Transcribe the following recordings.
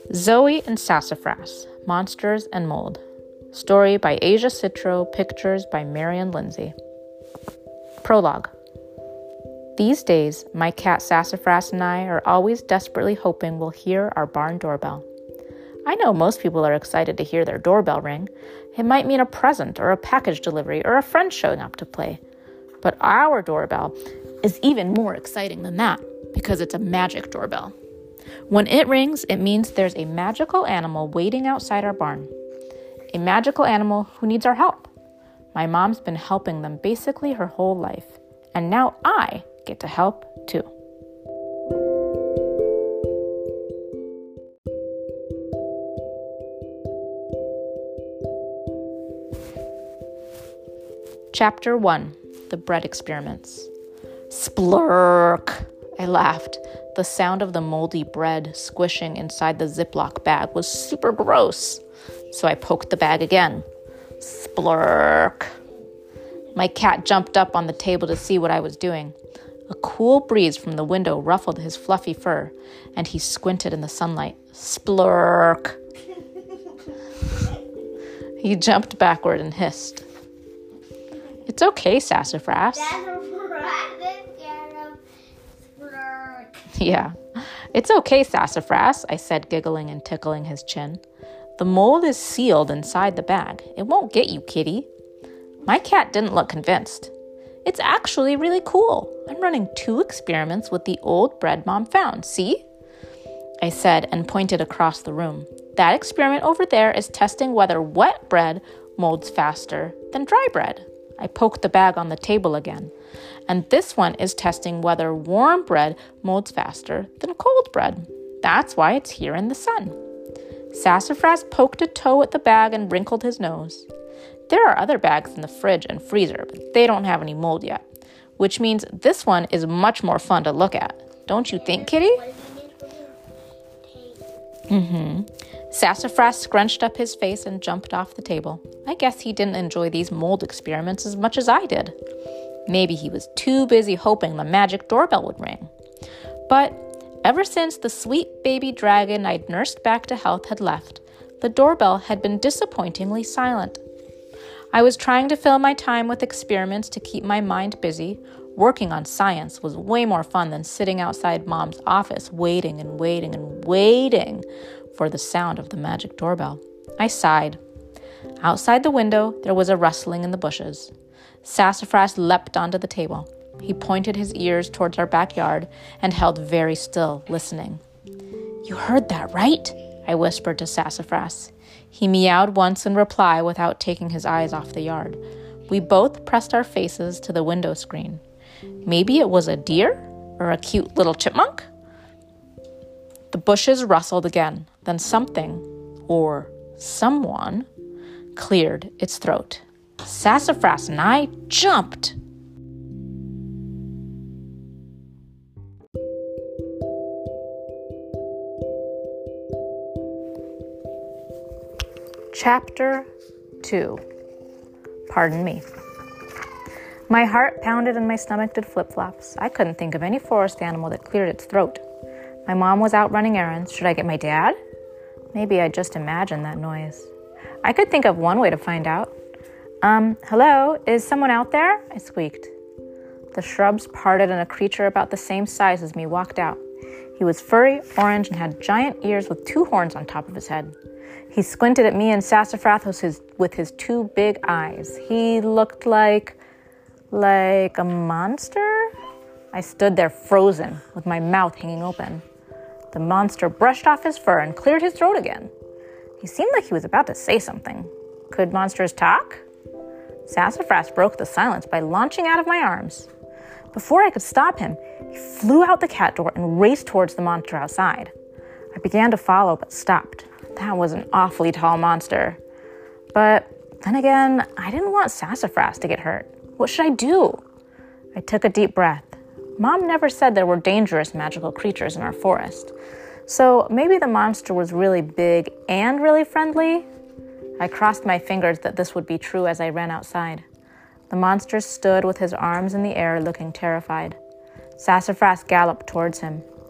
Zoe and Sassafras, Monsters and Mold. Story by Asia Citro, pictures by Marian Lindsay. Prologue. These days, my cat Sassafras and I are always desperately hoping we'll hear our barn doorbell. I know most people are excited to hear their doorbell ring. It might mean a present or a package delivery or a friend showing up to play. But our doorbell is even more exciting than that because it's a magic doorbell. When it rings, it means there's a magical animal waiting outside our barn. A magical animal who needs our help. My mom's been helping them basically her whole life, and now I get to help too. Chapter 1. The Bread Experiments. Splurk! I laughed. The sound of the moldy bread squishing inside the Ziploc bag was super gross. So I poked the bag again. Splurk! My cat jumped up on the table to see what I was doing. A cool breeze from the window ruffled his fluffy fur, and he squinted in the sunlight. Splurk! He jumped backward and hissed. It's okay, Sassafras. Yeah, it's okay, Sassafras, I said, giggling and tickling his chin. The mold is sealed inside the bag. It won't get you, kitty. My cat didn't look convinced. It's actually really cool. I'm running 2 experiments with the old bread Mom found, see? I said and pointed across the room. That experiment over there is testing whether wet bread molds faster than dry bread. I poked the bag on the table again. And this one is testing whether warm bread molds faster than cold bread. That's why it's here in the sun. Sassafras poked a toe at the bag and wrinkled his nose. There are other bags in the fridge and freezer, but they don't have any mold yet, which means this one is much more fun to look at. Don't you think, kitty? Sassafras scrunched up his face and jumped off the table. I guess he didn't enjoy these mold experiments as much as I did. Maybe he was too busy hoping the magic doorbell would ring. But ever since the sweet baby dragon I'd nursed back to health had left, the doorbell had been disappointingly silent. I was trying to fill my time with experiments to keep my mind busy. Working on science was way more fun than sitting outside Mom's office waiting and waiting and waiting for the sound of the magic doorbell. I sighed. Outside the window, there was a rustling in the bushes. Sassafras leapt onto the table. He pointed his ears towards our backyard and held very still, listening. You heard that, right? I whispered to Sassafras. He meowed once in reply without taking his eyes off the yard. We both pressed our faces to the window screen. Maybe it was a deer or a cute little chipmunk? The bushes rustled again. Then something, or someone, cleared its throat. Sassafras and I jumped. Chapter 2. Pardon me. My heart pounded and my stomach did flip-flops. I couldn't think of any forest animal that cleared its throat. My mom was out running errands. Should I get my dad? Maybe I just imagined that noise. I could think of one way to find out. Hello, is someone out there? I squeaked. The shrubs parted and a creature about the same size as me walked out. He was furry, orange, and had giant ears with 2 horns on top of his head. He squinted at me and Sassafras with his 2 big eyes. He looked like a monster? I stood there frozen, with my mouth hanging open. The monster brushed off his fur and cleared his throat again. He seemed like he was about to say something. Could monsters talk? Sassafras broke the silence by launching out of my arms. Before I could stop him, he flew out the cat door and raced towards the monster outside. I began to follow, but stopped. That was an awfully tall monster. But then again, I didn't want Sassafras to get hurt. What should I do? I took a deep breath. Mom never said there were dangerous magical creatures in our forest. So maybe the monster was really big and really friendly? I crossed my fingers that this would be true as I ran outside. The monster stood with his arms in the air looking terrified. Sassafras galloped towards him.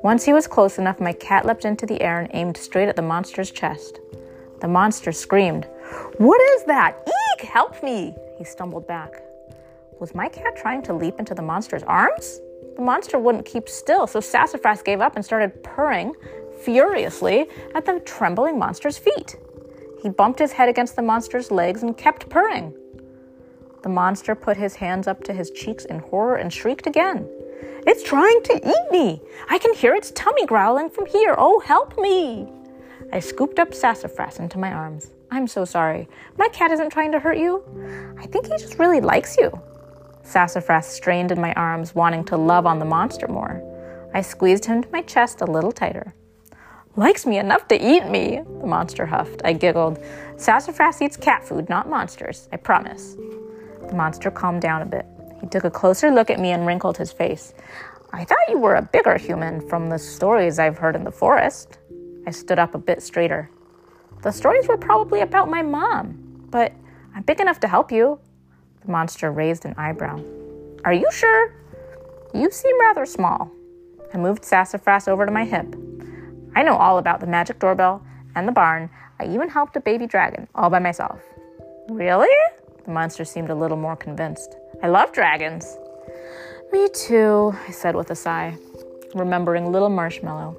Once he was close enough, my cat leapt into the air and aimed straight at the monster's chest. The monster screamed. "What is that? Eek! Help me!" He stumbled back. Was my cat trying to leap into the monster's arms? The monster wouldn't keep still, so Sassafras gave up and started purring furiously at the trembling monster's feet. He bumped his head against the monster's legs and kept purring. The monster put his hands up to his cheeks in horror and shrieked again. "It's trying to eat me! I can hear its tummy growling from here! Oh, help me!" I scooped up Sassafras into my arms. "I'm so sorry. My cat isn't trying to hurt you. I think he just really likes you." Sassafras strained in my arms, wanting to love on the monster more. I squeezed him to my chest a little tighter. "Likes me enough to eat me," the monster huffed. I giggled. "Sassafras eats cat food, not monsters, I promise." The monster calmed down a bit. He took a closer look at me and wrinkled his face. "I thought you were a bigger human from the stories I've heard in the forest." I stood up a bit straighter. "The stories were probably about my mom, but I'm big enough to help you." The monster raised an eyebrow. "Are you sure? You seem rather small." I moved Sassafras over to my hip. "I know all about the magic doorbell and the barn. I even helped a baby dragon all by myself." "Really?" The monster seemed a little more convinced. "I love dragons." "Me too," I said with a sigh, remembering little Marshmallow.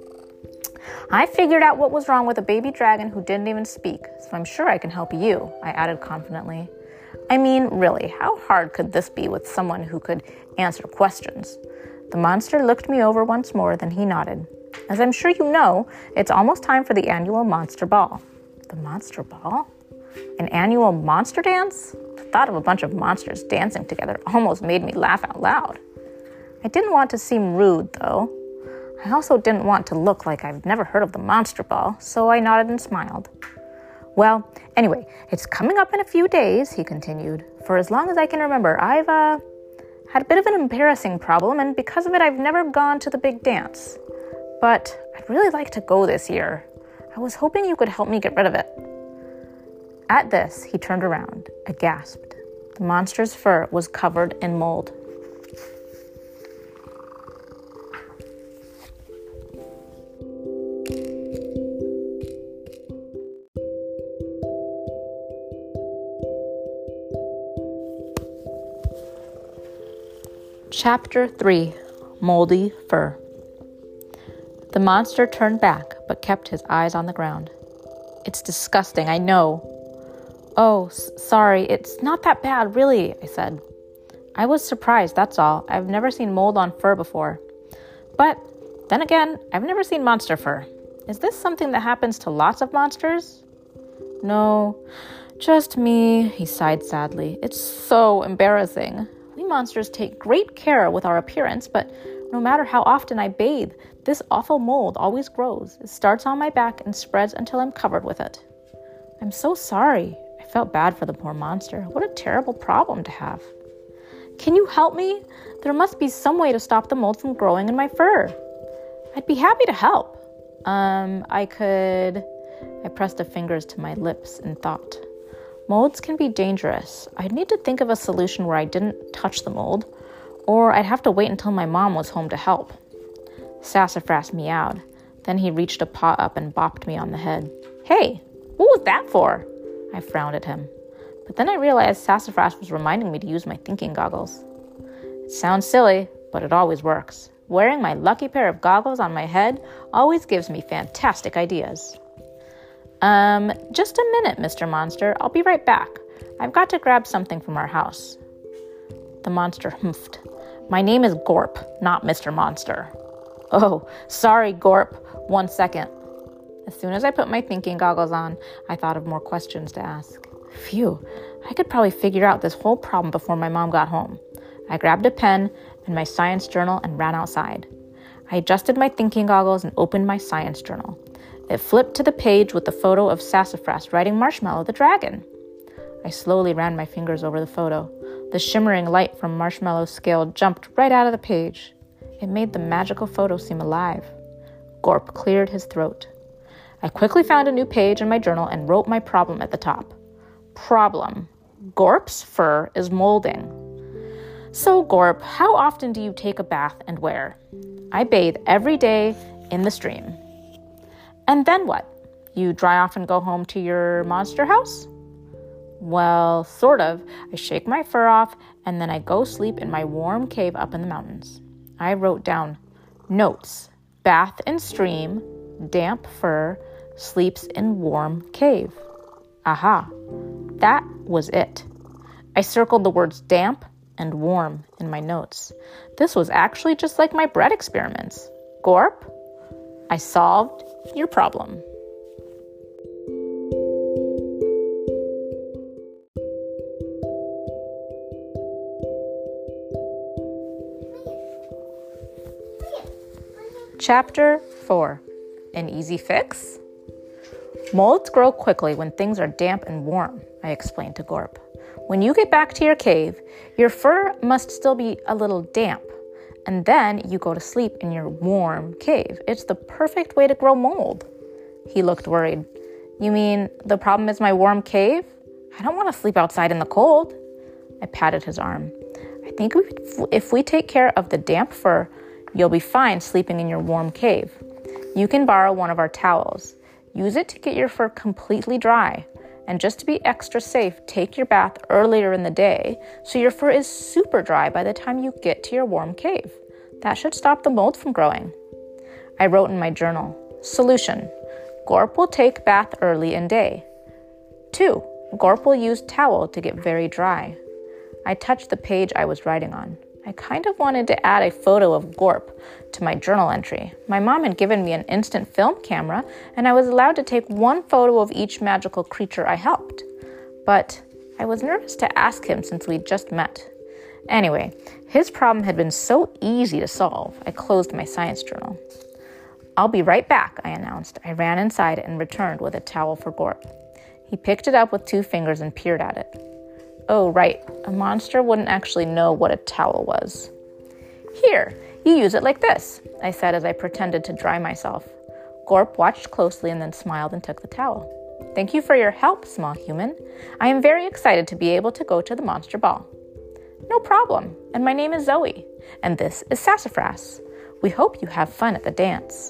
"I figured out what was wrong with a baby dragon who didn't even speak, so I'm sure I can help you," I added confidently. I mean, really, how hard could this be with someone who could answer questions? The monster looked me over once more, then he nodded. "As I'm sure you know, it's almost time for the annual Monster Ball." The Monster Ball? An annual monster dance? The thought of a bunch of monsters dancing together almost made me laugh out loud. I didn't want to seem rude, though. I also didn't want to look like I've never heard of the Monster Ball, so I nodded and smiled. "Well, anyway, it's coming up in a few days," he continued. "For as long as I can remember, I've had a bit of an embarrassing problem, and because of it, I've never gone to the big dance. But I'd really like to go this year. I was hoping you could help me get rid of it." At this, he turned around. I gasped. The monster's fur was covered in mold. Chapter 3. Moldy Fur. The monster turned back, but kept his eyes on the ground. "It's disgusting, I know." "Oh, sorry, it's not that bad, really," I said. I was surprised, that's all. I've never seen mold on fur before. But then again, I've never seen monster fur. Is this something that happens to lots of monsters? "No, just me," he sighed sadly. "It's so embarrassing. We monsters take great care with our appearance, but no matter how often I bathe, this awful mold always grows. It starts on my back and spreads until I'm covered with it." "I'm so sorry." I felt bad for the poor monster. What a terrible problem to have. "Can you help me? There must be some way to stop the mold from growing in my fur." "I'd be happy to help. I pressed the fingers to my lips in thought. Molds can be dangerous. I'd need to think of a solution where I didn't touch the mold, or I'd have to wait until my mom was home to help. Sassafras meowed. Then he reached a paw up and bopped me on the head. "Hey, what was that for?" I frowned at him. But then I realized Sassafras was reminding me to use my thinking goggles. It sounds silly, but it always works. Wearing my lucky pair of goggles on my head always gives me fantastic ideas. Just a minute, Mr. Monster. I'll be right back. I've got to grab something from our house." The monster humphed. "My name is Gorp, not Mr. Monster." "Oh, sorry, Gorp. 1 second. As soon as I put my thinking goggles on, I thought of more questions to ask. Phew, I could probably figure out this whole problem before my mom got home. I grabbed a pen and my science journal and ran outside. I adjusted my thinking goggles and opened my science journal. It flipped to the page with the photo of Sassafras riding Marshmallow the dragon. I slowly ran my fingers over the photo. The shimmering light from Marshmallow's scale jumped right out of the page. It made the magical photo seem alive. Gorp cleared his throat. I quickly found a new page in my journal and wrote my problem at the top. Problem: Gorp's fur is molding. So, Gorp, how often do you take a bath and where? I bathe every day in the stream. And then what? You dry off and go home to your monster house? Well, sort of. I shake my fur off and then I go sleep in my warm cave up in the mountains. I wrote down notes: bath in stream, damp fur, sleeps in warm cave. Aha, that was it. I circled the words damp and warm in my notes. This was actually just like my bread experiments. Gorp, I solved your problem. Chapter 4. An easy fix? Molds grow quickly when things are damp and warm, I explained to Gorp. When you get back to your cave, your fur must still be a little damp, and then you go to sleep in your warm cave. It's the perfect way to grow mold. He looked worried. You mean the problem is my warm cave? I don't want to sleep outside in the cold. I patted his arm. I think if we take care of the damp fur, you'll be fine sleeping in your warm cave. You can borrow one of our towels. Use it to get your fur completely dry. And just to be extra safe, take your bath earlier in the day so your fur is super dry by the time you get to your warm cave. That should stop the mold from growing. I wrote in my journal, solution: Gorp will take bath early in day. 2. Gorp will use towel to get very dry. I touched the page I was writing on. I kind of wanted to add a photo of Gorp to my journal entry. My mom had given me an instant film camera, and I was allowed to take one photo of each magical creature I helped. But I was nervous to ask him since we'd just met. Anyway, his problem had been so easy to solve, I closed my science journal. I'll be right back, I announced. I ran inside and returned with a towel for Gorp. He picked it up with 2 fingers and peered at it. Oh, right, a monster wouldn't actually know what a towel was. Here, you use it like this, I said as I pretended to dry myself. Gorp watched closely and then smiled and took the towel. Thank you for your help, small human. I am very excited to be able to go to the monster ball. No problem, and my name is Zoe, and this is Sassafras. We hope you have fun at the dance.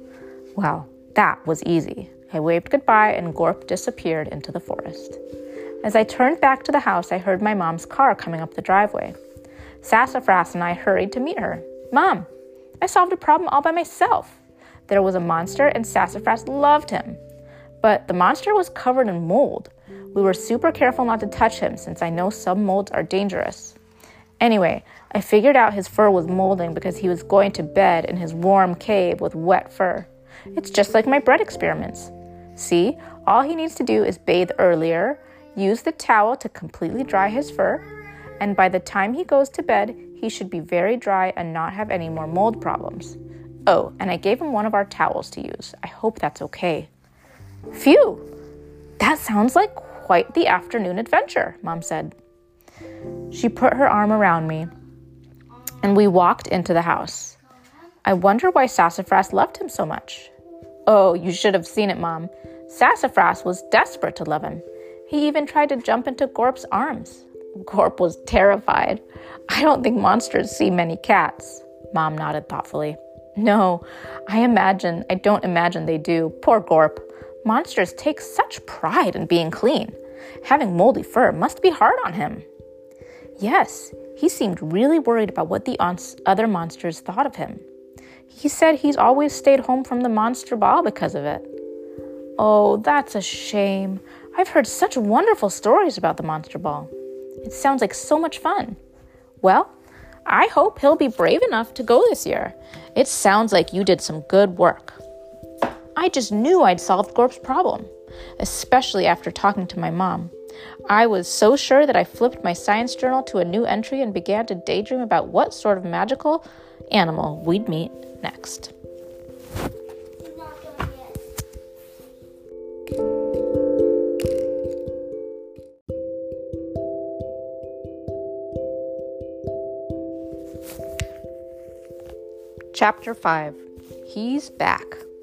Well, that was easy. I waved goodbye and Gorp disappeared into the forest. As I turned back to the house, I heard my mom's car coming up the driveway. Sassafras and I hurried to meet her. Mom, I solved a problem all by myself. There was a monster and Sassafras loved him. But the monster was covered in mold. We were super careful not to touch him since I know some molds are dangerous. Anyway, I figured out his fur was molding because he was going to bed in his warm cave with wet fur. It's just like my bread experiments. See, all he needs to do is bathe earlier, use the towel to completely dry his fur, and by the time he goes to bed, he should be very dry and not have any more mold problems. Oh, and I gave him one of our towels to use. I hope that's okay. Phew! That sounds like quite the afternoon adventure, Mom said. She put her arm around me, and we walked into the house. I wonder why Sassafras loved him so much. Oh, you should have seen it, Mom. Sassafras was desperate to love him. He even tried to jump into Gorp's arms. Gorp was terrified. I don't think monsters see many cats. Mom nodded thoughtfully. No, I don't imagine they do. Poor Gorp. Monsters take such pride in being clean. Having moldy fur must be hard on him. Yes, he seemed really worried about what the other monsters thought of him. He said he's always stayed home from the monster ball because of it. Oh, that's a shame. I've heard such wonderful stories about the monster ball. It sounds like so much fun. Well, I hope he'll be brave enough to go this year. It sounds like you did some good work. I just knew I'd solved Gorp's problem, especially after talking to my mom. I was so sure that I flipped my science journal to a new entry and began to daydream about what sort of magical animal we'd meet next. Chapter 5. He's Back.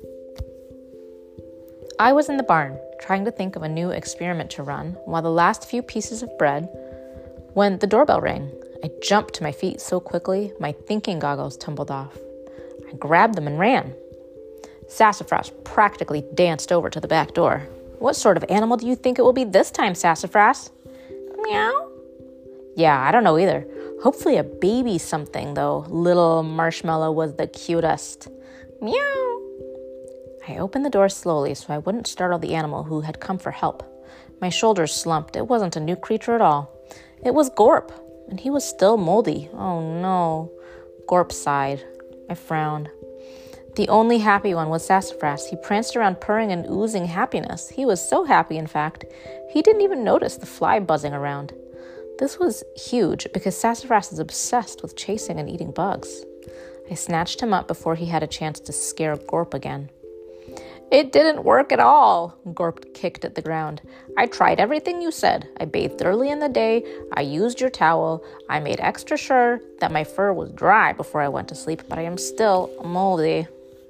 I was in the barn, trying to think of a new experiment to run, while the last few pieces of bread, when the doorbell rang. I jumped to my feet so quickly, my thinking goggles tumbled off. I grabbed them and ran. Sassafras practically danced over to the back door. What sort of animal do you think it will be this time, Sassafras? Meow. Yeah, I don't know either. Hopefully a baby something, though. Little Marshmallow was the cutest. Meow. I opened the door slowly so I wouldn't startle the animal who had come for help. My shoulders slumped. It wasn't a new creature at all. It was Gorp, and he was still moldy. Oh no. Gorp sighed. I frowned. The only happy one was Sassafras. He pranced around purring and oozing happiness. He was so happy, in fact, he didn't even notice the fly buzzing around. This was huge because Sassafras is obsessed with chasing and eating bugs. I snatched him up before he had a chance to scare Gorp again. It didn't work at all, Gorp kicked at the ground. I tried everything you said. I bathed early in the day. I used your towel. I made extra sure that my fur was dry before I went to sleep, but I am still moldy.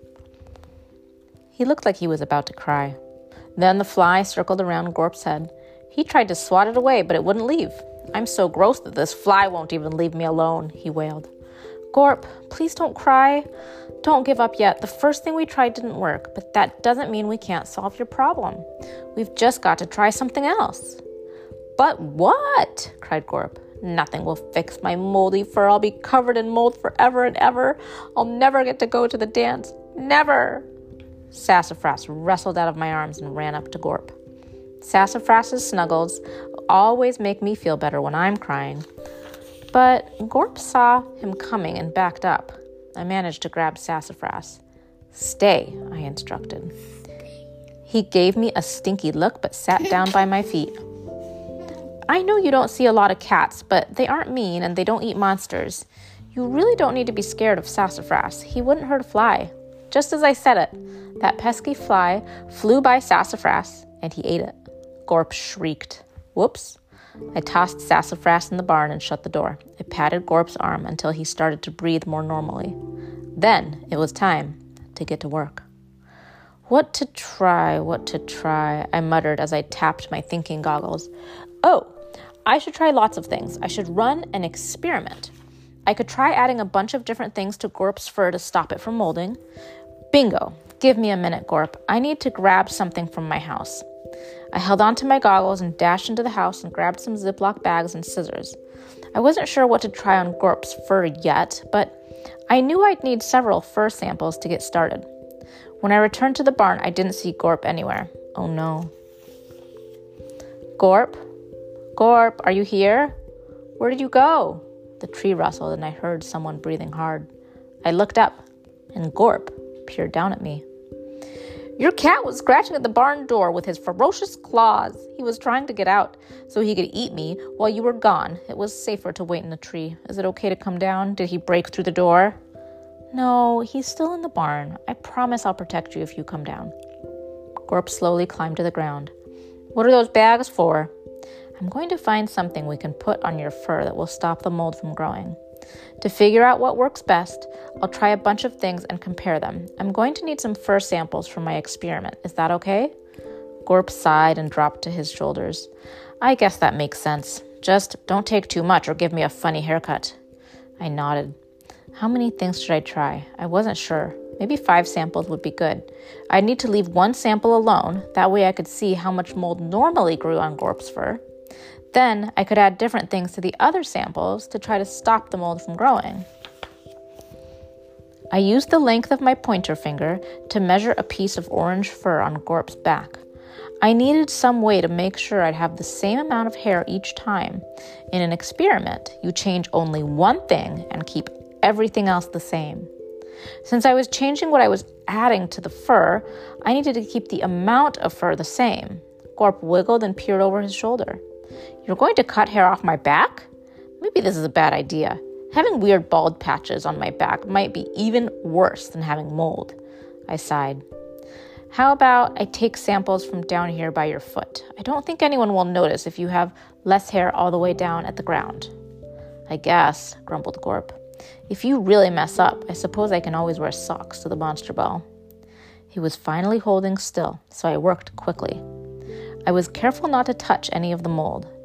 He looked like he was about to cry. Then the fly circled around Gorp's head. He tried to swat it away, but it wouldn't leave. I'm so gross that this fly won't even leave me alone, he wailed. Gorp, please don't cry. Don't give up yet. The first thing we tried didn't work, but that doesn't mean we can't solve your problem. We've just got to try something else. But what? Cried Gorp. Nothing will fix my moldy fur. I'll be covered in mold forever and ever. I'll never get to go to the dance. Never. Sassafras wrestled out of my arms and ran up to Gorp. Sassafras's snuggles always make me feel better when I'm crying. But Gorp saw him coming and backed up. I managed to grab Sassafras. Stay, I instructed. He gave me a stinky look but sat down by my feet. I know you don't see a lot of cats, but they aren't mean and they don't eat monsters. You really don't need to be scared of Sassafras. He wouldn't hurt a fly. Just as I said it, that pesky fly flew by Sassafras and he ate it. Gorp shrieked. Whoops. I tossed Sassafras in the barn and shut the door. I patted Gorp's arm until he started to breathe more normally. Then it was time to get to work. What to try, I muttered as I tapped my thinking goggles. Oh, I should try lots of things. I should run an experiment. I could try adding a bunch of different things to Gorp's fur to stop it from molding. Bingo. Give me a minute, Gorp. I need to grab something from my house. I held onto my goggles and dashed into the house and grabbed some Ziploc bags and scissors. I wasn't sure what to try on Gorp's fur yet, but I knew I'd need several fur samples to get started. When I returned to the barn, I didn't see Gorp anywhere. Oh no. Gorp? Gorp, are you here? Where did you go? The tree rustled and I heard someone breathing hard. I looked up and Gorp peered down at me. Your cat was scratching at the barn door with his ferocious claws. He was trying to get out so he could eat me while you were gone. It was safer to wait in the tree. Is it okay to come down? Did he break through the door? No, he's still in the barn. I promise I'll protect you if you come down. Gorp slowly climbed to the ground. What are those bags for? I'm going to find something we can put on your fur that will stop the mold from growing. To figure out what works best, I'll try a bunch of things and compare them. I'm going to need some fur samples for my experiment. Is that okay? Gorp sighed and dropped to his shoulders. I guess that makes sense. Just don't take too much or give me a funny haircut. I nodded. How many things should I try? I wasn't sure. Maybe 5 samples would be good. I'd need to leave 1 sample alone. That way I could see how much mold normally grew on Gorp's fur. Then I could add different things to the other samples to try to stop the mold from growing. I used the length of my pointer finger to measure a piece of orange fur on Gorp's back. I needed some way to make sure I'd have the same amount of hair each time. In an experiment, you change only one thing and keep everything else the same. Since I was changing what I was adding to the fur, I needed to keep the amount of fur the same. Gorp wiggled and peered over his shoulder. You're going to cut hair off my back? Maybe this is a bad idea. Having weird bald patches on my back might be even worse than having mold. I sighed. How about I take samples from down here by your foot? I don't think anyone will notice if you have less hair all the way down at the ground. I guess, grumbled Gorp. If you really mess up, I suppose I can always wear socks to the monster ball. He was finally holding still, so I worked quickly. I was careful not to touch any of the mold.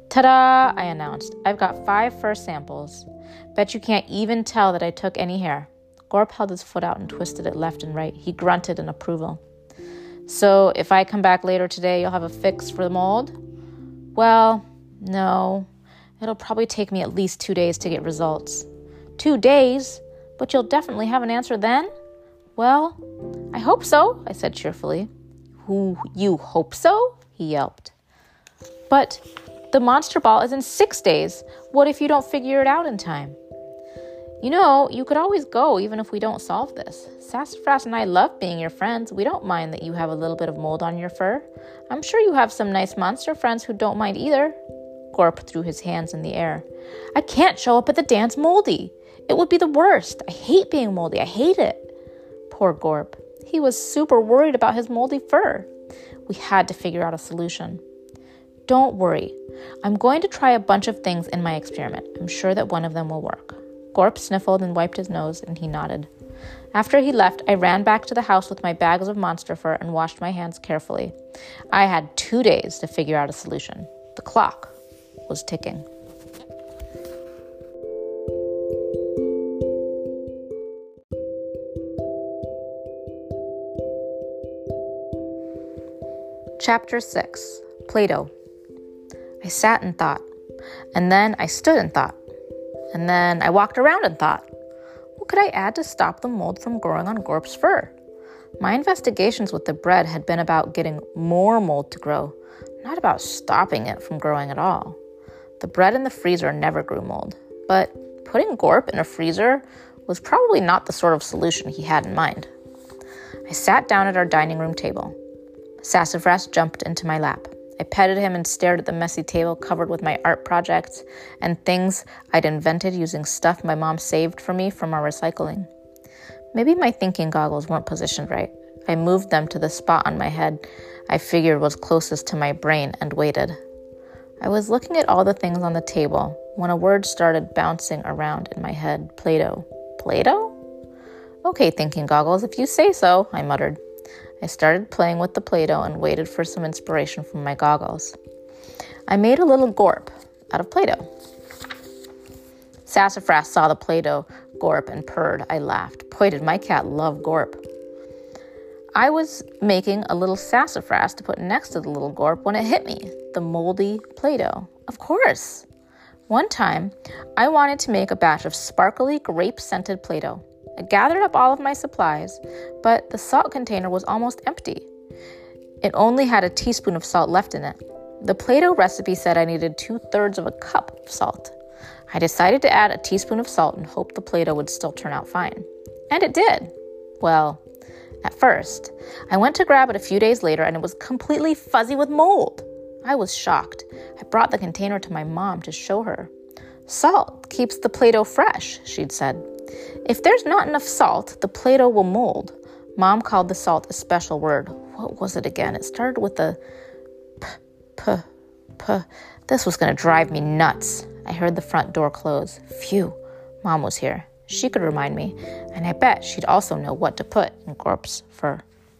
Ta-da, I announced. I've got 5 fur samples. Bet you can't even tell that I took any hair. Gorp held his foot out and twisted it left and right. He grunted in approval. So if I come back later today, you'll have a fix for the mold? Well, no. It'll probably take me at least 2 days to get results. 2 days? But you'll definitely have an answer then? Well, I hope so, I said cheerfully. Ooh, you hope so? He yelped. But the monster ball is in 6 days. What if you don't figure it out in time? You know, you could always go even if we don't solve this. Sassafras and I love being your friends. We don't mind that you have a little bit of mold on your fur. I'm sure you have some nice monster friends who don't mind either. Gorp threw his hands in the air. I can't show up at the dance moldy. It would be the worst. I hate being moldy. I hate it. Poor Gorp. He was super worried about his moldy fur. We had to figure out a solution. Don't worry. I'm going to try a bunch of things in my experiment. I'm sure that one of them will work. Gorp sniffled and wiped his nose, and he nodded. After he left, I ran back to the house with my bags of monster fur and washed my hands carefully. I had 2 days to figure out a solution. The clock was ticking. Chapter 6. Play-Doh. I sat and thought, and then I stood and thought, and then I walked around and thought, what could I add to stop the mold from growing on Gorp's fur? My investigations with the bread had been about getting more mold to grow, not about stopping it from growing at all. The bread in the freezer never grew mold, but putting Gorp in a freezer was probably not the sort of solution he had in mind. I sat down at our dining room table. Sassafras jumped into my lap. I petted him and stared at the messy table covered with my art projects and things I'd invented using stuff my mom saved for me from our recycling. Maybe my thinking goggles weren't positioned right. I moved them to the spot on my head I figured was closest to my brain and waited. I was looking at all the things on the table when a word started bouncing around in my head. Play-Doh. Play-Doh? Okay, thinking goggles, if you say so, I muttered. I started playing with the Play-Doh and waited for some inspiration from my goggles. I made a little Gorp out of Play-Doh. Sassafras saw the Play-Doh Gorp and purred. I laughed. Boy, did my cat love Gorp. I was making a little Sassafras to put next to the little Gorp when it hit me, the moldy Play-Doh. Of course. One time, I wanted to make a batch of sparkly grape-scented Play-Doh. I gathered up all of my supplies, but the salt container was almost empty. It only had a teaspoon of salt left in it. The Play-Doh recipe said I needed 2/3 of a cup of salt. I decided to add a teaspoon of salt and hoped the Play-Doh would still turn out fine. And it did. Well, at first. I went to grab it a few days later and it was completely fuzzy with mold. I was shocked. I brought the container to my mom to show her. Salt keeps the Play-Doh fresh, she'd said. If there's not enough salt, the Play-Doh will mold. Mom called the salt a special word. What was it again? It started with a p. This was going to drive me nuts. I heard the front door close. Phew, Mom was here. She could remind me, and I bet she'd also know what to put in Gorp's fur.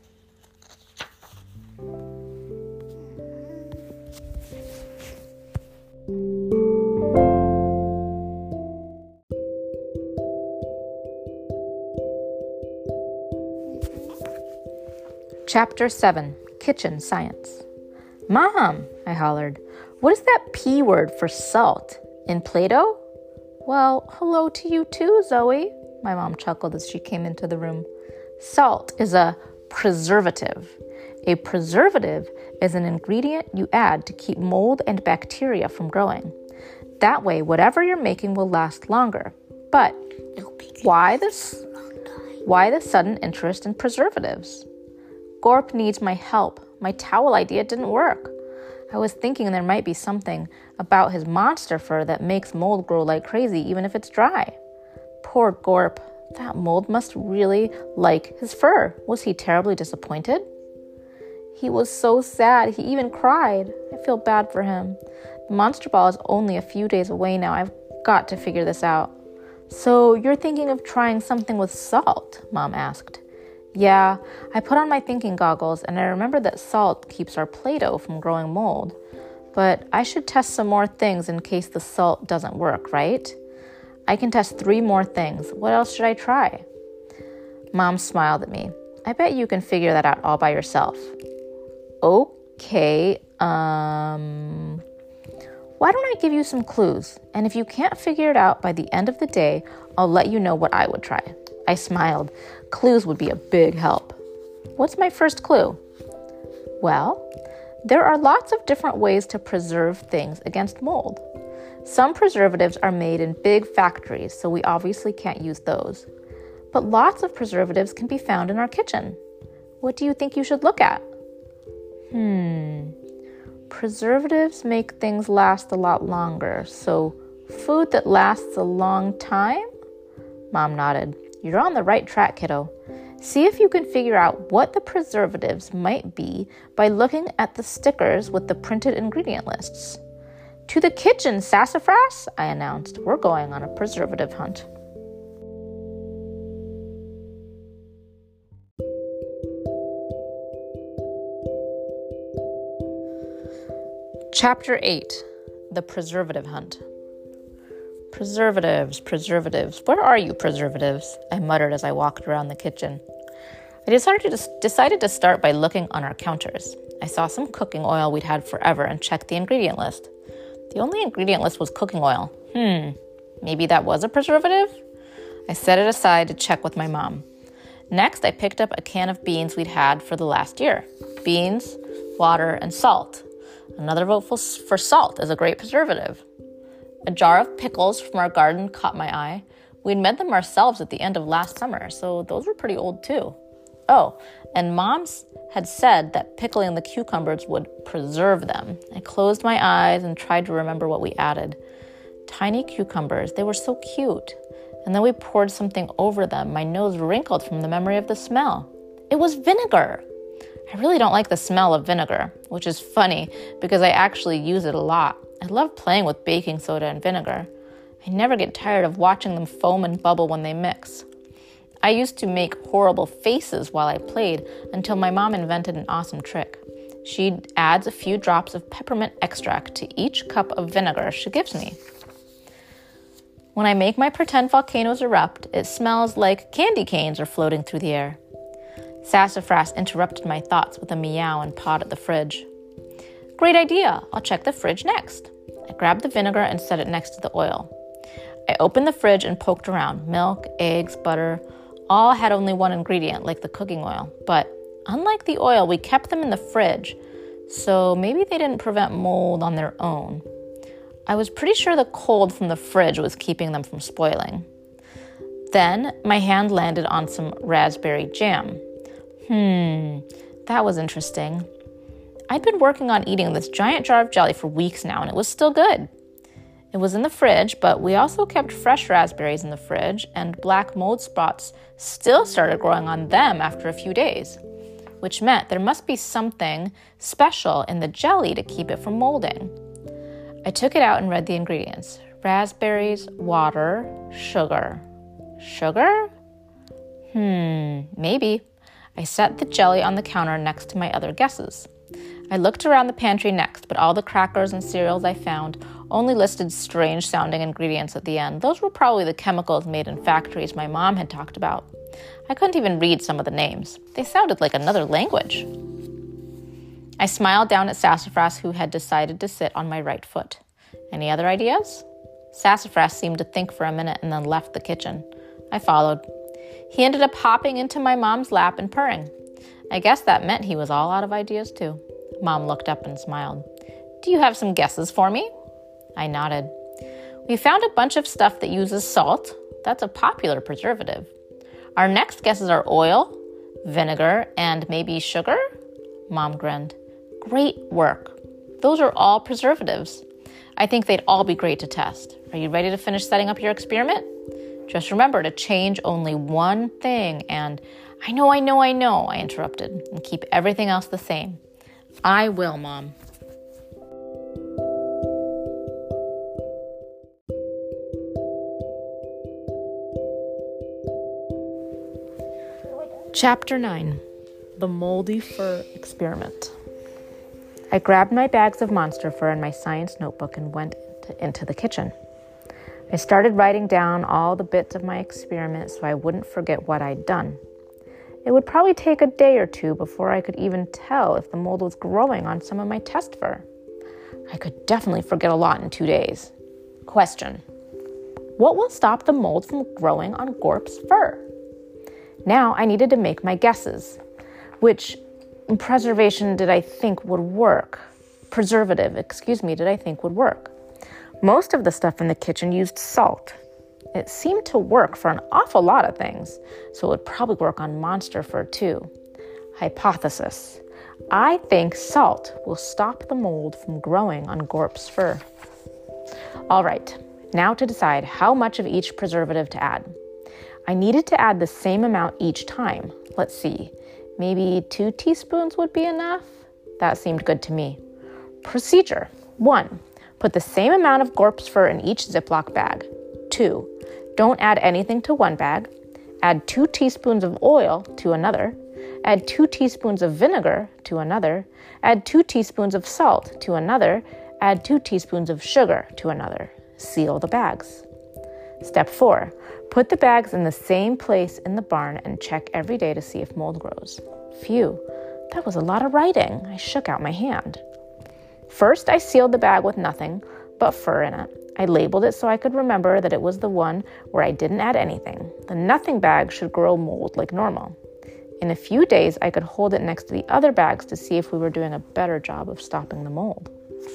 Chapter 7. Kitchen Science. Mom, I hollered, what is that P word for salt? In Play-Doh? Well, hello to you too, Zoe, my mom chuckled as she came into the room. Salt is a preservative. A preservative is an ingredient you add to keep mold and bacteria from growing. That way, whatever you're making will last longer. But why the sudden interest in preservatives? Gorp needs my help. My towel idea didn't work. I was thinking there might be something about his monster fur that makes mold grow like crazy, even if it's dry. Poor Gorp. That mold must really like his fur. Was he terribly disappointed? He was so sad. He even cried. I feel bad for him. The monster ball is only a few days away now. I've got to figure this out. So you're thinking of trying something with salt? Mom asked. Yeah, I put on my thinking goggles and I remember that salt keeps our Play-Doh from growing mold. But I should test some more things in case the salt doesn't work, right? I can test 3 more things. What else should I try? Mom smiled at me. I bet you can figure that out all by yourself. Okay, why don't I give you some clues? And if you can't figure it out by the end of the day, I'll let you know what I would try. I smiled. Clues would be a big help. What's my first clue? Well, there are lots of different ways to preserve things against mold. Some preservatives are made in big factories, so we obviously can't use those. But lots of preservatives can be found in our kitchen. What do you think you should look at? Preservatives make things last a lot longer, so food that lasts a long time? Mom nodded. You're on the right track, kiddo. See if you can figure out what the preservatives might be by looking at the stickers with the printed ingredient lists. To the kitchen, Sassafras, I announced. We're going on a preservative hunt. Chapter 8, The Preservative Hunt. Preservatives. Where are you, preservatives? I muttered as I walked around the kitchen. I decided to start by looking on our counters. I saw some cooking oil we'd had forever and checked the ingredient list. The only ingredient list was cooking oil. Maybe that was a preservative? I set it aside to check with my mom. Next, I picked up a can of beans we'd had for the last year. Beans, water, and salt. Another vote for salt as a great preservative. A jar of pickles from our garden caught my eye. We'd made them ourselves at the end of last summer, so those were pretty old too. Oh, and Mom's had said that pickling the cucumbers would preserve them. I closed my eyes and tried to remember what we added. Tiny cucumbers, they were so cute. And then we poured something over them. My nose wrinkled from the memory of the smell. It was vinegar. I really don't like the smell of vinegar, which is funny because I actually use it a lot. I love playing with baking soda and vinegar. I never get tired of watching them foam and bubble when they mix. I used to make horrible faces while I played until my mom invented an awesome trick. She adds a few drops of peppermint extract to each cup of vinegar she gives me. When I make my pretend volcanoes erupt, it smells like candy canes are floating through the air. Sassafras interrupted my thoughts with a meow and pawed at the fridge. Great idea. I'll check the fridge next. I grabbed the vinegar and set it next to the oil. I opened the fridge and poked around. Milk, eggs, butter, all had only one ingredient, like the cooking oil. But unlike the oil, we kept them in the fridge, so maybe they didn't prevent mold on their own. I was pretty sure the cold from the fridge was keeping them from spoiling. Then my hand landed on some raspberry jam. That was interesting. I'd been working on eating this giant jar of jelly for weeks now, and it was still good. It was in the fridge, but we also kept fresh raspberries in the fridge, and black mold spots still started growing on them after a few days, which meant there must be something special in the jelly to keep it from molding. I took it out and read the ingredients. Raspberries, water, sugar. Sugar? Maybe. I set the jelly on the counter next to my other guesses. I looked around the pantry next, but all the crackers and cereals I found only listed strange-sounding ingredients at the end. Those were probably the chemicals made in factories my mom had talked about. I couldn't even read some of the names. They sounded like another language. I smiled down at Sassafras, who had decided to sit on my right foot. Any other ideas? Sassafras seemed to think for a minute and then left the kitchen. I followed. He ended up hopping into my mom's lap and purring. I guess that meant he was all out of ideas too. Mom looked up and smiled. Do you have some guesses for me? I nodded. We found a bunch of stuff that uses salt. That's a popular preservative. Our next guesses are oil, vinegar, and maybe sugar? Mom grinned. Great work. Those are all preservatives. I think they'd all be great to test. Are you ready to finish setting up your experiment? Just remember to change only one thing and I know, I interrupted, and keep everything else the same. I will, Mom. Chapter 9, The Moldy Fur Experiment. I grabbed my bags of monster fur and my science notebook and went into the kitchen. I started writing down all the bits of my experiment so I wouldn't forget what I'd done. It would probably take a day or two before I could even tell if the mold was growing on some of my test fur. I could definitely forget a lot in 2 days. Question: what will stop the mold from growing on Gorp's fur? Now I needed to make my guesses. Which preservative did I think would work? Most of the stuff in the kitchen used salt. It seemed to work for an awful lot of things, so it would probably work on monster fur too. Hypothesis: I think salt will stop the mold from growing on Gorp's fur. All right, now to decide how much of each preservative to add. I needed to add the same amount each time. Let's see, maybe 2 teaspoons would be enough? That seemed good to me. Procedure: 1. Put the same amount of Gorp's fur in each Ziploc bag. 2. Don't add anything to one bag. Add 2 teaspoons of oil to another. Add 2 teaspoons of vinegar to another. Add 2 teaspoons of salt to another. Add 2 teaspoons of sugar to another. Seal the bags. Step 4. Put the bags in the same place in the barn and check every day to see if mold grows. Phew, that was a lot of writing. I shook out my hand. First, I sealed the bag with nothing but fur in it. I labeled it so I could remember that it was the one where I didn't add anything. The nothing bag should grow mold like normal. In a few days, I could hold it next to the other bags to see if we were doing a better job of stopping the mold.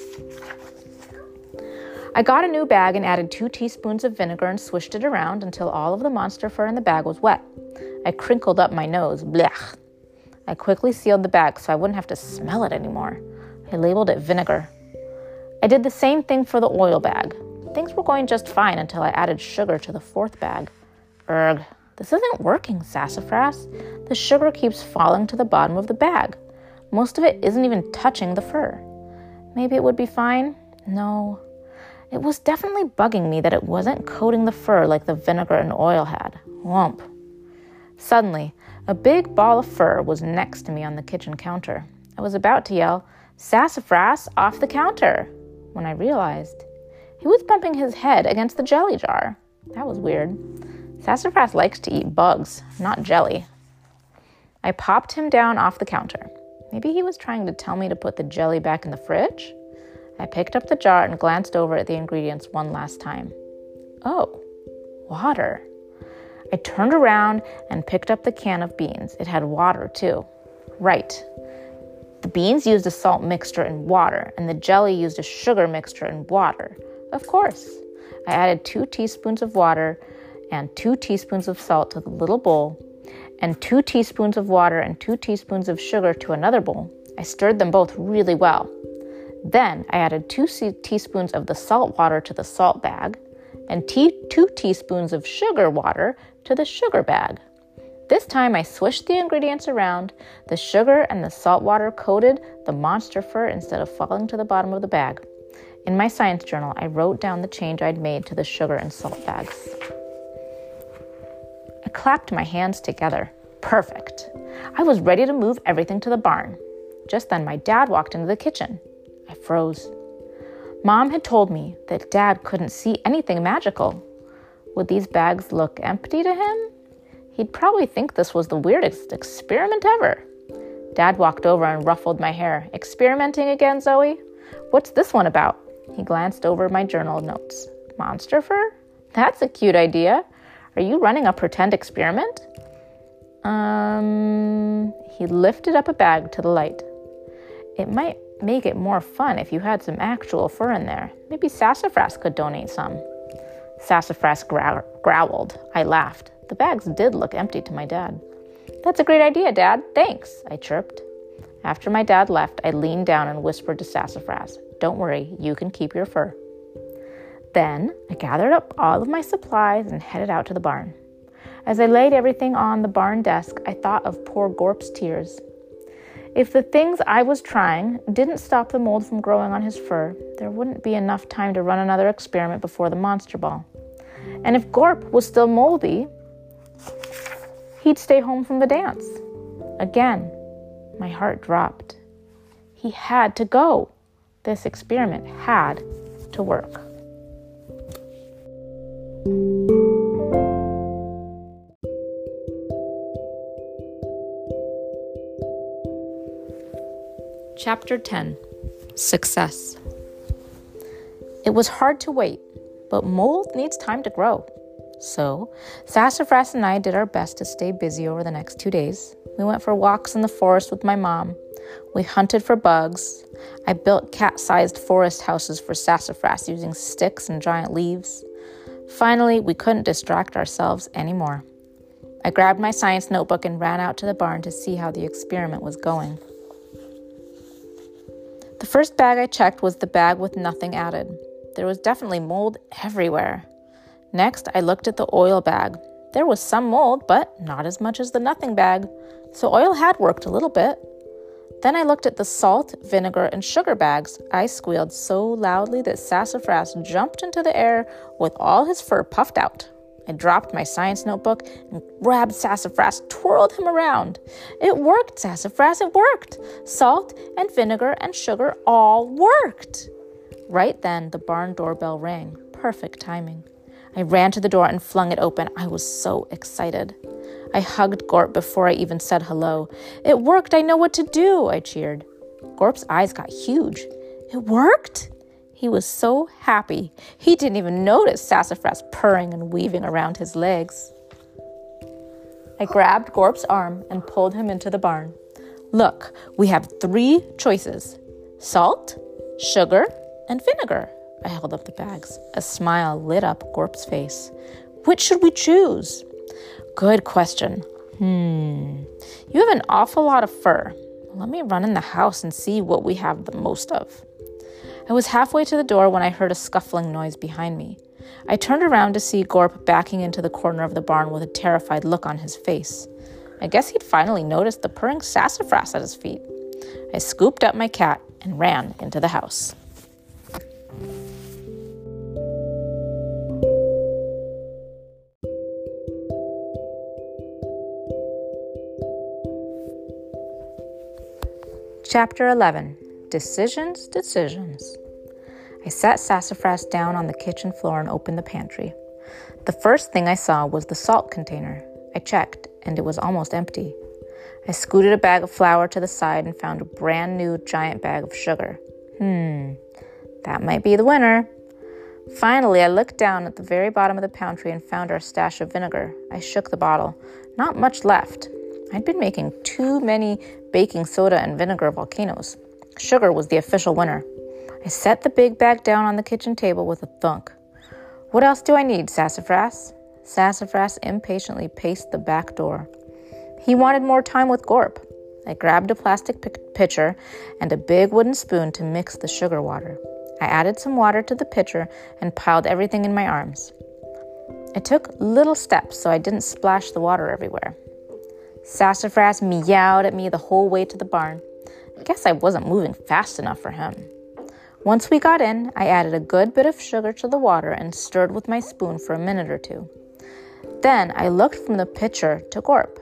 I got a new bag and added 2 teaspoons of vinegar and swished it around until all of the monster fur in the bag was wet. I crinkled up my nose. Blech. I quickly sealed the bag so I wouldn't have to smell it anymore. I labeled it vinegar. I did the same thing for the oil bag. Things were going just fine until I added sugar to the 4th bag. Urgh, this isn't working, Sassafras. The sugar keeps falling to the bottom of the bag. Most of it isn't even touching the fur. Maybe it would be fine? No. It was definitely bugging me that it wasn't coating the fur like the vinegar and oil had. Whomp. Suddenly, a big ball of fur was next to me on the kitchen counter. I was about to yell, "Sassafras, off the counter," when I realized he was bumping his head against the jelly jar. That was weird. Sassafras likes to eat bugs, not jelly. I popped him down off the counter. Maybe he was trying to tell me to put the jelly back in the fridge? I picked up the jar and glanced over at the ingredients one last time. Oh, water. I turned around and picked up the can of beans. It had water too. Right. The beans used a salt mixture and water, and the jelly used a sugar mixture and water. Of course. I added 2 teaspoons of water and 2 teaspoons of salt to the little bowl, and 2 teaspoons of water and 2 teaspoons of sugar to another bowl. I stirred them both really well. Then I added 2 teaspoons of the salt water to the salt bag and 2 teaspoons of sugar water to the sugar bag. This time I swished the ingredients around. The sugar and the salt water coated the monster fur instead of falling to the bottom of the bag. In my science journal, I wrote down the change I'd made to the sugar and salt bags. I clapped my hands together. Perfect. I was ready to move everything to the barn. Just then my dad walked into the kitchen. I froze. Mom had told me that Dad couldn't see anything magical. Would these bags look empty to him? He'd probably think this was the weirdest experiment ever. Dad walked over and ruffled my hair. "Experimenting again, Zoe? What's this one about?" He glanced over my journal notes. "Monster fur? That's a cute idea. Are you running a pretend experiment?" He lifted up a bag to the light. "It might make it more fun if you had some actual fur in there. Maybe Sassafras could donate some." Sassafras growled. I laughed. The bags did look empty to my dad. "That's a great idea, Dad. Thanks," I chirped. After my dad left, I leaned down and whispered to Sassafras, "Don't worry, you can keep your fur." Then I gathered up all of my supplies and headed out to the barn. As I laid everything on the barn desk, I thought of poor Gorp's tears. If the things I was trying didn't stop the mold from growing on his fur, there wouldn't be enough time to run another experiment before the monster ball. And if Gorp was still moldy, he'd stay home from the dance. Again, my heart dropped. He had to go. This experiment had to work. Chapter 10. Success. It was hard to wait, but mold needs time to grow. So, Sassafras and I did our best to stay busy over the next 2 days. We went for walks in the forest with my mom. We hunted for bugs. I built cat-sized forest houses for Sassafras using sticks and giant leaves. Finally, we couldn't distract ourselves anymore. I grabbed my science notebook and ran out to the barn to see how the experiment was going. The first bag I checked was the bag with nothing added. There was definitely mold everywhere. Next, I looked at the oil bag. There was some mold, but not as much as the nothing bag, so oil had worked a little bit. Then I looked at the salt, vinegar, and sugar bags. I squealed so loudly that Sassafras jumped into the air with all his fur puffed out. I dropped my science notebook and grabbed Sassafras, twirled him around. It worked, Sassafras, it worked. Salt and vinegar and sugar all worked. Right then, the barn doorbell rang. Perfect timing. I ran to the door and flung it open. I was so excited. I hugged Gorp before I even said hello. It worked, I know what to do, I cheered. Gorp's eyes got huge. It worked? He was so happy. He didn't even notice Sassafras purring and weaving around his legs. I grabbed Gorp's arm and pulled him into the barn. Look, we have 3 choices: salt, sugar, and vinegar. I held up the bags. A smile lit up Gorp's face. Which should we choose? Good question. You have an awful lot of fur. Let me run in the house and see what we have the most of. I was halfway to the door when I heard a scuffling noise behind me. I turned around to see Gorp backing into the corner of the barn with a terrified look on his face. I guess he'd finally noticed the purring Sassafras at his feet. I scooped up my cat and ran into the house. Chapter 11. Decisions. I sat Sassafras down on the kitchen floor and opened the pantry. The first thing I saw was the salt container. I checked, and it was almost empty. I scooted a bag of flour to the side and found a brand new giant bag of sugar. That might be the winner. Finally, I looked down at the very bottom of the pantry and found our stash of vinegar. I shook the bottle. Not much left. I'd been making too many baking soda and vinegar volcanoes. Sugar was the official winner. I set the big bag down on the kitchen table with a thunk. What else do I need, Sassafras? Sassafras impatiently paced the back door. He wanted more time with Gorp. I grabbed a plastic pitcher and a big wooden spoon to mix the sugar water. I added some water to the pitcher and piled everything in my arms. I took little steps so I didn't splash the water everywhere. Sassafras meowed at me the whole way to the barn. I guess I wasn't moving fast enough for him. Once we got in, I added a good bit of sugar to the water and stirred with my spoon for a minute or 2. Then I looked from the pitcher to Gorp.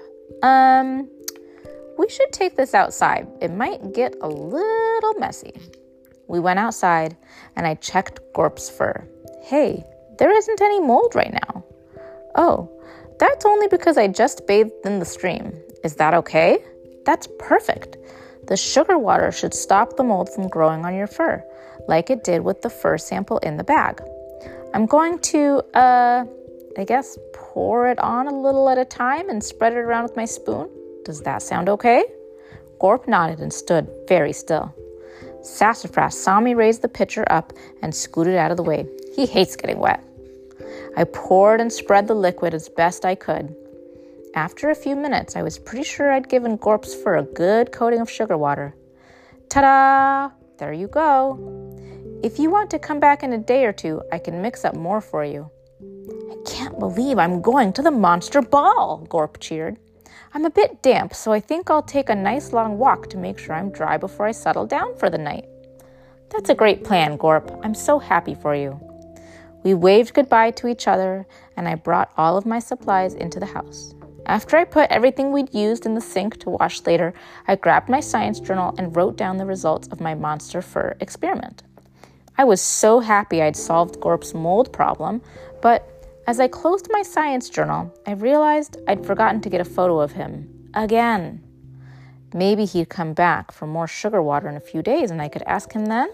We should take this outside. It might get a little messy. We went outside and I checked Gorp's fur. Hey, there isn't any mold right now. Oh, that's only because I just bathed in the stream. Is that okay? That's perfect. The sugar water should stop the mold from growing on your fur, like it did with the fur sample in the bag. I'm going to, pour it on a little at a time and spread it around with my spoon. Does that sound okay? Gorp nodded and stood very still. Sassafras saw me raise the pitcher up and scooted out of the way. He hates getting wet. I poured and spread the liquid as best I could. After a few minutes, I was pretty sure I'd given Gorp's fur a good coating of sugar water. Ta-da! There you go. If you want to come back in a day or 2, I can mix up more for you. I can't believe I'm going to the monster ball, Gorp cheered. I'm a bit damp, so I think I'll take a nice long walk to make sure I'm dry before I settle down for the night. That's a great plan, Gorp. I'm so happy for you. We waved goodbye to each other, and I brought all of my supplies into the house. After I put everything we'd used in the sink to wash later, I grabbed my science journal and wrote down the results of my monster fur experiment. I was so happy I'd solved Gorp's mold problem, but as I closed my science journal, I realized I'd forgotten to get a photo of him again. Maybe he'd come back for more sugar water in a few days and I could ask him then.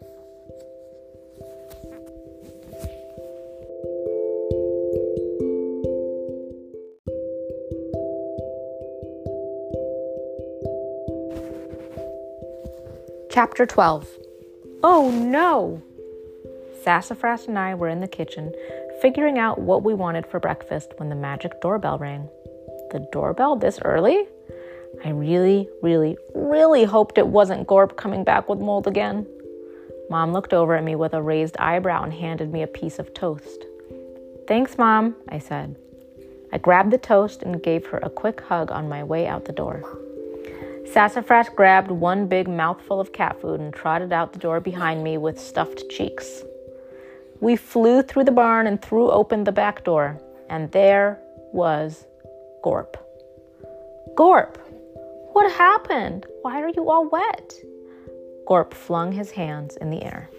Chapter 12. Oh no! Sassafras and I were in the kitchen, figuring out what we wanted for breakfast when the magic doorbell rang. The doorbell this early? I really, really, really hoped it wasn't Gorp coming back with mold again. Mom looked over at me with a raised eyebrow and handed me a piece of toast. Thanks, Mom, I said. I grabbed the toast and gave her a quick hug on my way out the door. Sassafras grabbed one big mouthful of cat food and trotted out the door behind me with stuffed cheeks. We flew through the barn and threw open the back door, and there was Gorp. Gorp! What happened? Why are you all wet? Gorp flung his hands in the air.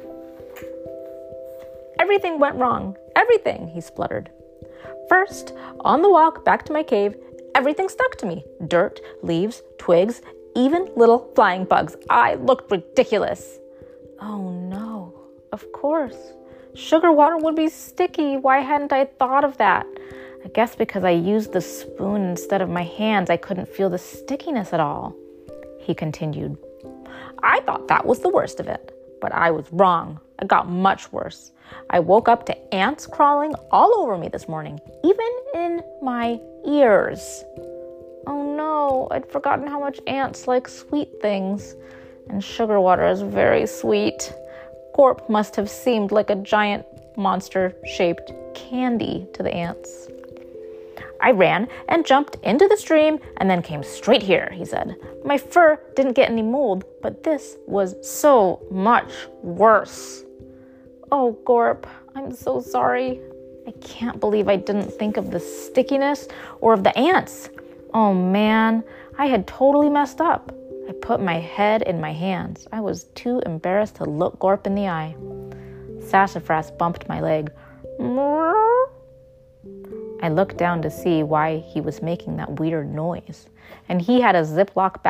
Everything went wrong. Everything, he spluttered. First, on the walk back to my cave, everything stuck to me. Dirt, leaves, twigs, even little flying bugs. I looked ridiculous. Oh no, of course. Sugar water would be sticky. Why hadn't I thought of that? I guess because I used the spoon instead of my hands, I couldn't feel the stickiness at all. He continued. I thought that was the worst of it, but I was wrong. It got much worse. I woke up to ants crawling all over me this morning, even in my ears. Oh no, I'd forgotten how much ants like sweet things, and sugar water is very sweet. Gorp must have seemed like a giant monster-shaped candy to the ants. I ran and jumped into the stream and then came straight here, he said. My fur didn't get any mold, but this was so much worse. Oh, Gorp, I'm so sorry. I can't believe I didn't think of the stickiness or of the ants. Oh man, I had totally messed up. I put my head in my hands. I was too embarrassed to look Gorp in the eye. Sassafras bumped my leg. I looked down to see why he was making that weird noise. And he had a Ziploc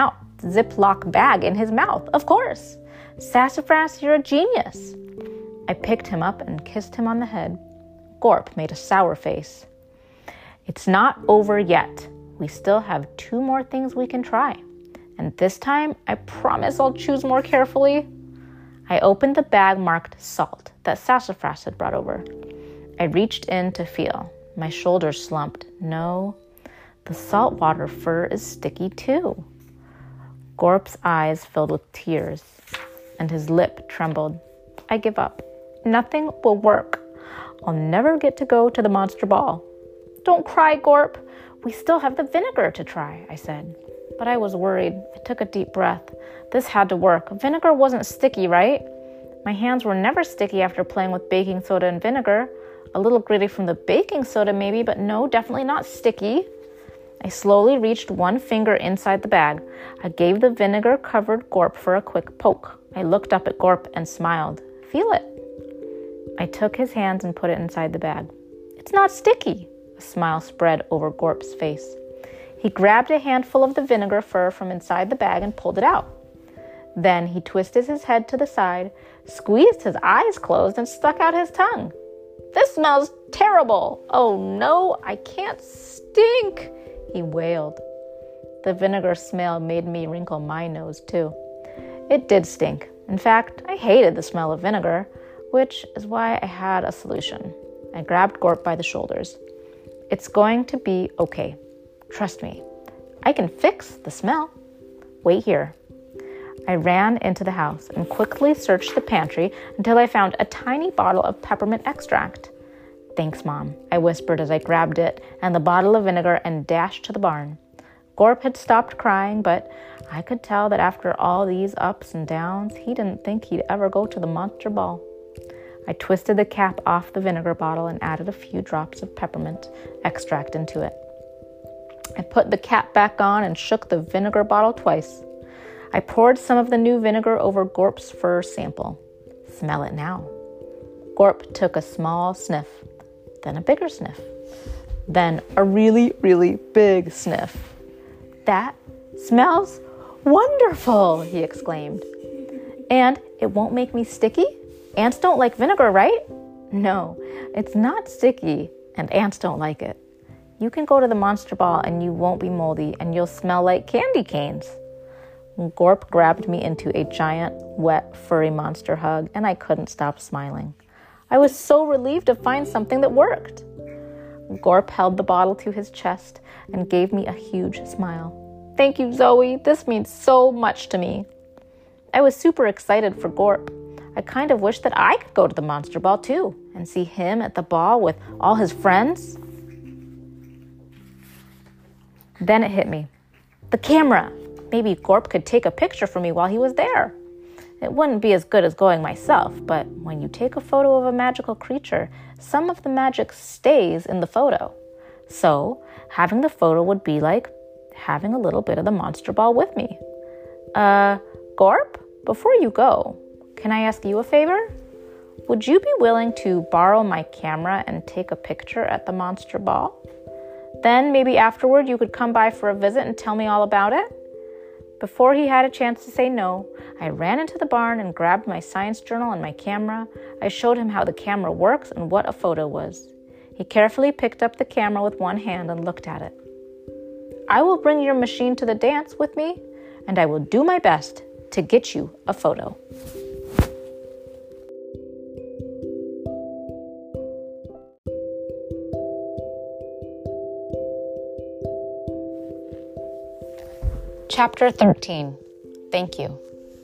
bag in his mouth, of course. Sassafras, you're a genius. I picked him up and kissed him on the head. Gorp made a sour face. It's not over yet. We still have 2 more things we can try. And this time, I promise I'll choose more carefully. I opened the bag marked salt that Sassafras had brought over. I reached in to feel. My shoulders slumped. No, the saltwater fur is sticky too. Gorp's eyes filled with tears, and his lip trembled. I give up. Nothing will work. I'll never get to go to the monster ball. Don't cry, Gorp. We still have the vinegar to try, I said. But I was worried. I took a deep breath. This had to work. Vinegar wasn't sticky, right? My hands were never sticky after playing with baking soda and vinegar. A little gritty from the baking soda maybe, but no, definitely not sticky. I slowly reached one finger inside the bag. I gave the vinegar-covered Gorp for a quick poke. I looked up at Gorp and smiled. Feel it. I took his hands and put it inside the bag. It's not sticky. A smile spread over Gorp's face. He grabbed a handful of the vinegar fur from inside the bag and pulled it out. Then he twisted his head to the side, squeezed his eyes closed, and stuck out his tongue. This smells terrible. Oh no, I can't stink, he wailed. The vinegar smell made me wrinkle my nose too. It did stink. In fact, I hated the smell of vinegar, which is why I had a solution. I grabbed Gorp by the shoulders. It's going to be okay. Trust me. I can fix the smell. Wait here. I ran into the house and quickly searched the pantry until I found a tiny bottle of peppermint extract. Thanks, Mom, I whispered as I grabbed it and the bottle of vinegar and dashed to the barn. Gorp had stopped crying, but I could tell that after all these ups and downs, he didn't think he'd ever go to the monster ball. I twisted the cap off the vinegar bottle and added a few drops of peppermint extract into it. I put the cap back on and shook the vinegar bottle twice. I poured some of the new vinegar over Gorp's fur sample. Smell it now. Gorp took a small sniff, then a bigger sniff, then a really, really big sniff. That smells wonderful, he exclaimed. And it won't make me sticky? Ants don't like vinegar, right? No, it's not sticky, and ants don't like it. You can go to the Monster Ball and you won't be moldy, and you'll smell like candy canes. Gorp grabbed me into a giant, wet, furry monster hug, and I couldn't stop smiling. I was so relieved to find something that worked. Gorp held the bottle to his chest and gave me a huge smile. Thank you, Zoe. This means so much to me. I was super excited for Gorp. I kind of wished that I could go to the Monster Ball too and see him at the ball with all his friends. Then it hit me. The camera. Maybe Gorp could take a picture for me while he was there. It wouldn't be as good as going myself, but when you take a photo of a magical creature, some of the magic stays in the photo. So having the photo would be like having a little bit of the Monster Ball with me. Gorp, before you go, can I ask you a favor? Would you be willing to borrow my camera and take a picture at the Monster Ball? Then maybe afterward you could come by for a visit and tell me all about it? Before he had a chance to say no, I ran into the barn and grabbed my science journal and my camera. I showed him how the camera works and what a photo was. He carefully picked up the camera with one hand and looked at it. I will bring your machine to the dance with me, and I will do my best to get you a photo. Chapter 13. Thank you.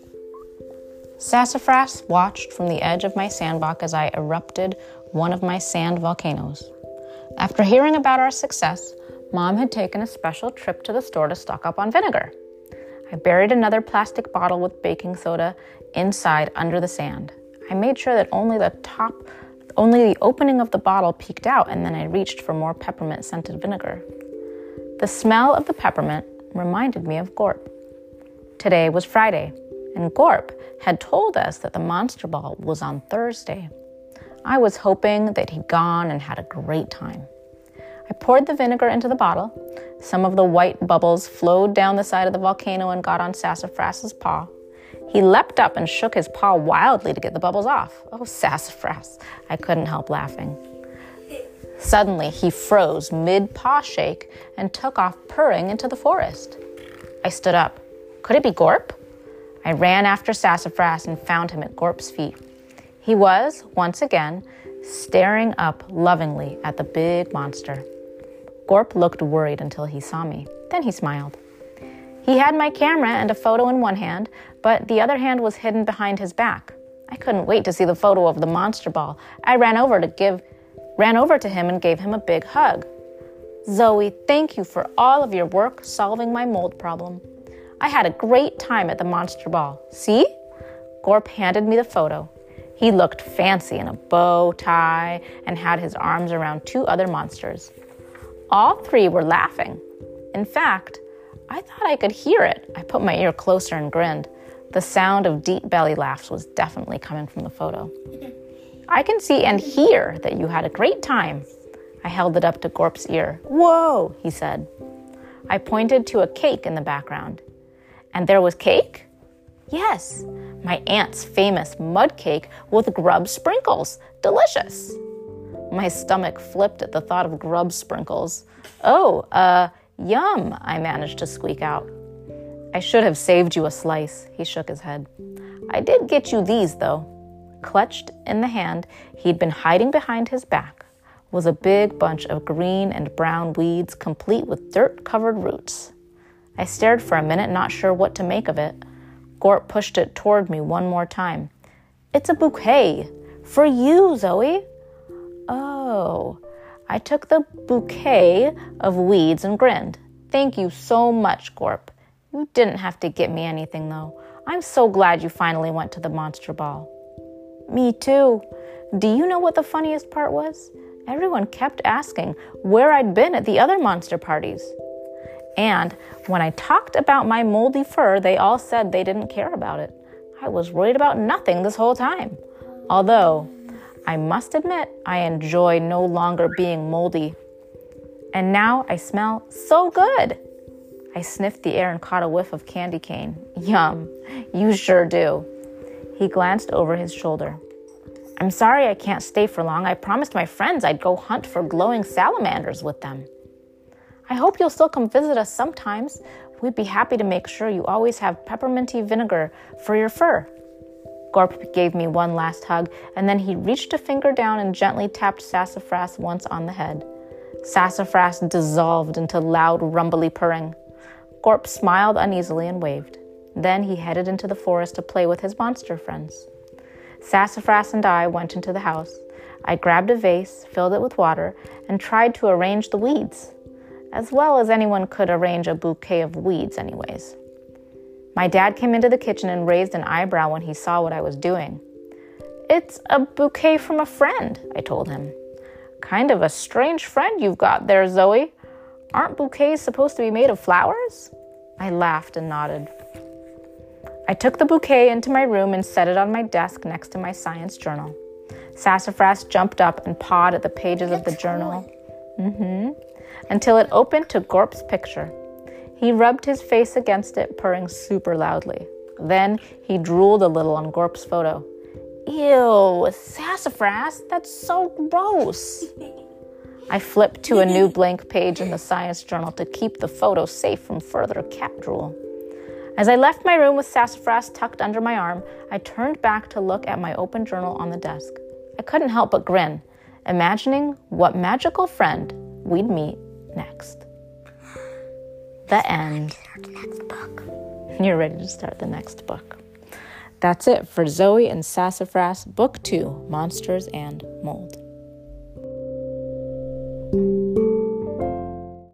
Sassafras watched from the edge of my sandbox as I erupted one of my sand volcanoes. After hearing about our success, Mom had taken a special trip to the store to stock up on vinegar. I buried another plastic bottle with baking soda inside under the sand. I made sure that only the opening of the bottle peeked out, and then I reached for more peppermint-scented vinegar. The smell of the peppermint reminded me of Gorp. Today was Friday, and Gorp had told us that the Monster Ball was on Thursday. I was hoping that he'd gone and had a great time. I poured the vinegar into the bottle. Some of the white bubbles flowed down the side of the volcano and got on Sassafras's paw. He leapt up and shook his paw wildly to get the bubbles off. Oh, Sassafras! I couldn't help laughing. Suddenly, he froze mid-paw shake and took off purring into the forest. I stood up. Could it be Gorp? I ran after Sassafras and found him at Gorp's feet. He was, once again, staring up lovingly at the big monster. Gorp looked worried until he saw me. Then he smiled. He had my camera and a photo in one hand, but the other hand was hidden behind his back. I couldn't wait to see the photo of the Monster Ball. I ran over to him and gave him a big hug. Zoe, thank you for all of your work solving my mold problem. I had a great time at the Monster Ball. See? Gorp handed me the photo. He looked fancy in a bow tie and had his arms around two other monsters. All three were laughing. In fact, I thought I could hear it. I put my ear closer and grinned. The sound of deep belly laughs was definitely coming from the photo. I can see and hear that you had a great time. I held it up to Gorp's ear. Whoa, he said. I pointed to a cake in the background. And there was cake? Yes, my aunt's famous mud cake with grub sprinkles. Delicious. My stomach flipped at the thought of grub sprinkles. Oh, yum, I managed to squeak out. I should have saved you a slice, he shook his head. I did get you these, though. Clutched in the hand he'd been hiding behind his back was a big bunch of green and brown weeds complete with dirt-covered roots. I stared for a minute, not sure what to make of it. Gorp pushed it toward me one more time. It's a bouquet. For you, Zoe. Oh. I took the bouquet of weeds and grinned. Thank you so much, Gorp. You didn't have to get me anything, though. I'm so glad you finally went to the Monster Ball. Me too. Do you know what the funniest part was? Everyone kept asking where I'd been at the other monster parties. And when I talked about my moldy fur, they all said they didn't care about it. I was worried about nothing this whole time. Although, I must admit, I enjoy no longer being moldy. And now I smell so good. I sniffed the air and caught a whiff of candy cane. Yum, you sure do. He glanced over his shoulder. I'm sorry I can't stay for long. I promised my friends I'd go hunt for glowing salamanders with them. I hope you'll still come visit us sometimes. We'd be happy to make sure you always have pepperminty vinegar for your fur. Gorp gave me one last hug, and then he reached a finger down and gently tapped Sassafras once on the head. Sassafras dissolved into loud, rumbly purring. Gorp smiled uneasily and waved. Then he headed into the forest to play with his monster friends. Sassafras and I went into the house. I grabbed a vase, filled it with water, and tried to arrange the weeds. As well as anyone could arrange a bouquet of weeds anyways. My dad came into the kitchen and raised an eyebrow when he saw what I was doing. It's a bouquet from a friend, I told him. Kind of a strange friend you've got there, Zoe. Aren't bouquets supposed to be made of flowers? I laughed and nodded. I took the bouquet into my room and set it on my desk next to my science journal. Sassafras jumped up and pawed at the pages of the journal. Until it opened to Gorp's picture. He rubbed his face against it, purring super loudly. Then he drooled a little on Gorp's photo. Ew, Sassafras, that's so gross. I flipped to a new blank page in the science journal to keep the photo safe from further cat drool. As I left my room with Sassafras tucked under my arm, I turned back to look at my open journal on the desk. I couldn't help but grin, imagining what magical friend we'd meet next. The end. Next book. You're ready to start the next book. That's it for Zoe and Sassafras, Book 2, Monsters and Mold.